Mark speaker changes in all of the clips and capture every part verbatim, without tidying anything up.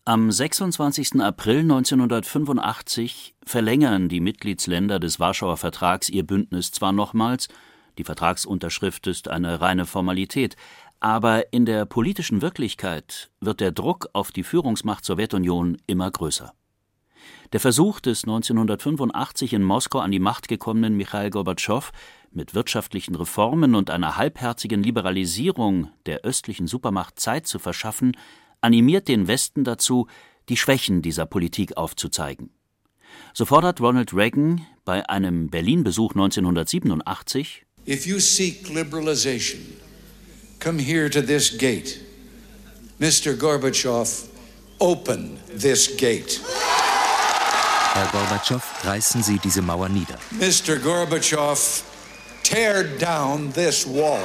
Speaker 1: Am sechsundzwanzigsten April neunzehnhundertfünfundachtzig verlängern die Mitgliedsländer des Warschauer Vertrags ihr Bündnis zwar nochmals, die Vertragsunterschrift ist eine reine Formalität, aber in der politischen Wirklichkeit wird der Druck auf die Führungsmacht Sowjetunion immer größer. Der Versuch des neunzehnhundertfünfundachtzig in Moskau an die Macht gekommenen Michail Gorbatschow, mit wirtschaftlichen Reformen und einer halbherzigen Liberalisierung der östlichen Supermacht Zeit zu verschaffen, animiert den Westen dazu, die Schwächen dieser Politik aufzuzeigen. So fordert Ronald Reagan bei einem Berlin-Besuch neunzehnhundertsiebenundachtzig:
Speaker 2: If you seek liberalization, come here to this gate. Mister Gorbatschow, open this gate.
Speaker 3: Herr Gorbatschow, reißen Sie diese Mauer nieder.
Speaker 2: Mister Gorbatschow, tear down this wall.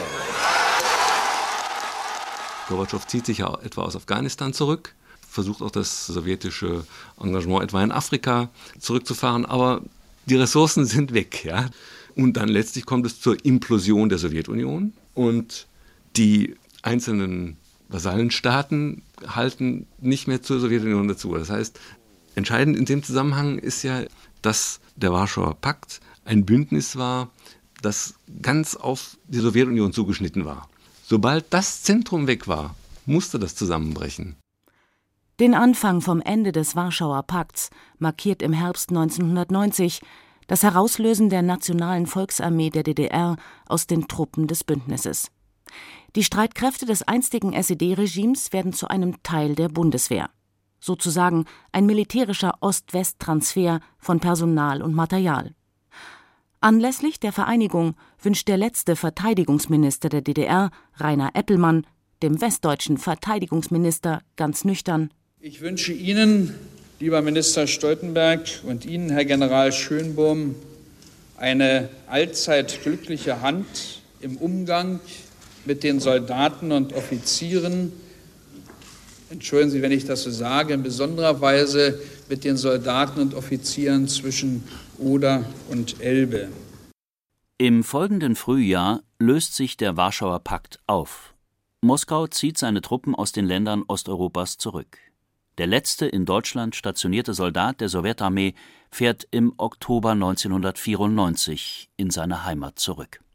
Speaker 4: Gorbatschow zieht sich ja etwa aus Afghanistan zurück, versucht auch das sowjetische Engagement etwa in Afrika zurückzufahren, aber die Ressourcen sind weg, ja. Und dann letztlich kommt es zur Implosion der Sowjetunion und die einzelnen Vasallenstaaten halten nicht mehr zur Sowjetunion dazu. Das heißt, entscheidend in dem Zusammenhang ist ja, dass der Warschauer Pakt ein Bündnis war, das ganz auf die Sowjetunion zugeschnitten war. Sobald das Zentrum weg war, musste das zusammenbrechen.
Speaker 5: Den Anfang vom Ende des Warschauer Pakts markiert im Herbst neunzehnhundertneunzig das Herauslösen der Nationalen Volksarmee der D D R aus den Truppen des Bündnisses. Die Streitkräfte des einstigen S E D-Regimes werden zu einem Teil der Bundeswehr. Sozusagen ein militärischer Ost-West-Transfer von Personal und Material. Anlässlich der Vereinigung wünscht der letzte Verteidigungsminister der D D R, Rainer Eppelmann, dem westdeutschen Verteidigungsminister ganz nüchtern:
Speaker 6: Ich wünsche Ihnen, lieber Minister Stoltenberg, und Ihnen, Herr General Schönbohm, eine allzeit glückliche Hand im Umgang mit den Soldaten und Offizieren. Entschuldigen Sie, wenn ich das so sage, in besonderer Weise mit den Soldaten und Offizieren zwischen Oder und Elbe.
Speaker 1: Im folgenden Frühjahr löst sich der Warschauer Pakt auf. Moskau zieht seine Truppen aus den Ländern Osteuropas zurück. Der letzte in Deutschland stationierte Soldat der Sowjetarmee fährt im Oktober neunzehnhundertvierundneunzig in seine Heimat zurück.